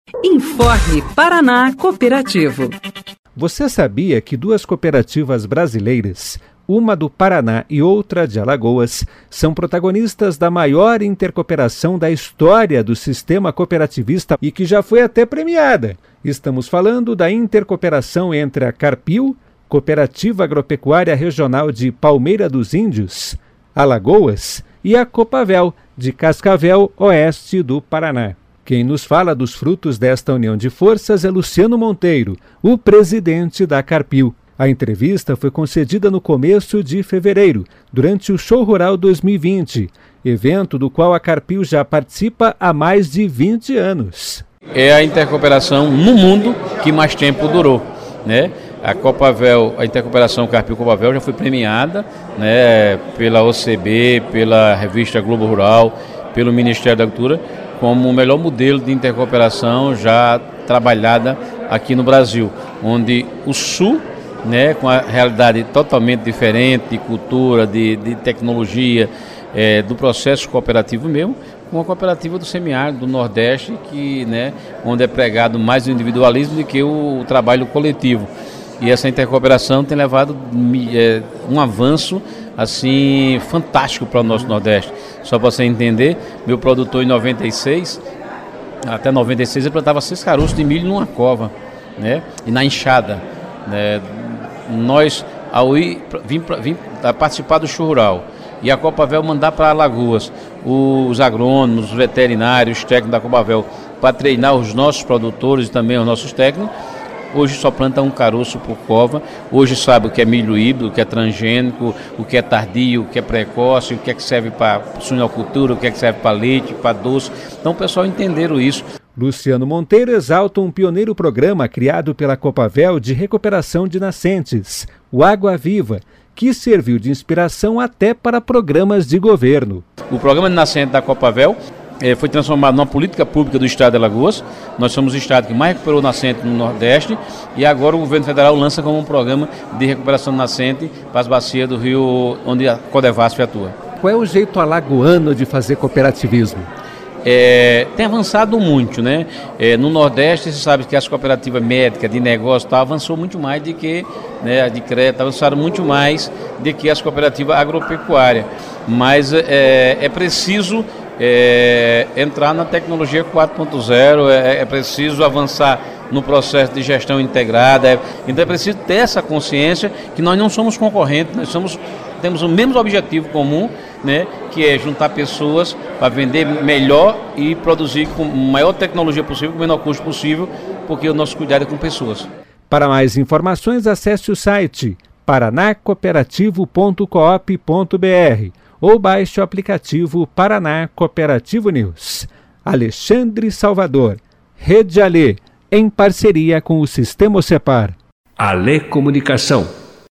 Informe Paraná Cooperativo. Você sabia que duas cooperativas brasileiras, uma do Paraná e outra de Alagoas, são protagonistas da maior intercooperação da história do sistema cooperativista e que já foi até premiada? Estamos falando da intercooperação entre a Carpil, Cooperativa Agropecuária Regional de Palmeira dos Índios, Alagoas, e a Copavel, de Cascavel, oeste do Paraná. Quem nos fala dos frutos desta união de forças é Luciano Monteiro, o presidente da Carpil. A entrevista foi concedida no começo de fevereiro, durante o Show Rural 2020, evento do qual a Carpil já participa há mais de 20 anos. É a intercooperação no mundo que mais tempo durou, né? A Copavel, a intercooperação Carpil-Copavel já foi premiada, né, pela OCB, pela revista Globo Rural, pelo Ministério da Agricultura, como o melhor modelo de intercooperação já trabalhada aqui no Brasil, onde o Sul, né, com a realidade totalmente diferente de cultura, de tecnologia, do processo cooperativo mesmo, com a cooperativa do semiárido do Nordeste, que, né, onde é pregado mais o individualismo do que o trabalho coletivo. E essa intercooperação tem levado um avanço assim fantástico para o nosso Nordeste. Só para você entender, meu produtor em 96, até 96 ele plantava 6 caroços de milho numa cova, né? E na enxada, né? Nós, ao vim participar do Show Rural e a Copavel mandar para Alagoas os agrônomos, os veterinários, os técnicos da Copavel para treinar os nossos produtores e também os nossos técnicos. Hoje só planta um caroço por cova, hoje sabe o que é milho híbrido, o que é transgênico, o que é tardio, o que é precoce, o que é que serve para suinocultura, o que é que serve para leite, para doce. Então o pessoal entenderam isso. Luciano Monteiro exalta um pioneiro programa criado pela Copavel de recuperação de nascentes, o Água Viva, que serviu de inspiração até para programas de governo. O programa de nascente da Copavel foi transformado numa política pública do estado de Alagoas. Nós somos o estado que mais recuperou nascente no Nordeste e agora o governo federal lança como um programa de recuperação de nascente para as bacias do rio onde a Codevasf atua. Qual é o jeito alagoano de fazer cooperativismo? Tem avançado muito, né? No Nordeste, você sabe que as cooperativas médicas, de negócio, avançou muito mais do que, né, a de crédito, avançaram muito mais do que as cooperativas agropecuárias. Mas é preciso entrar na tecnologia 4.0, é preciso avançar no processo de gestão integrada, então é preciso ter essa consciência que nós não somos concorrentes, temos o mesmo objetivo comum, né, que é juntar pessoas para vender melhor e produzir com a maior tecnologia possível, com o menor custo possível, porque o nosso cuidado é com pessoas. Para mais informações, acesse o site paranacooperativo.coop.br ou baixe o aplicativo Paraná Cooperativo News. Alexandre Salvador, Rede Alê, em parceria com o Sistema Ocepar. Alê Comunicação.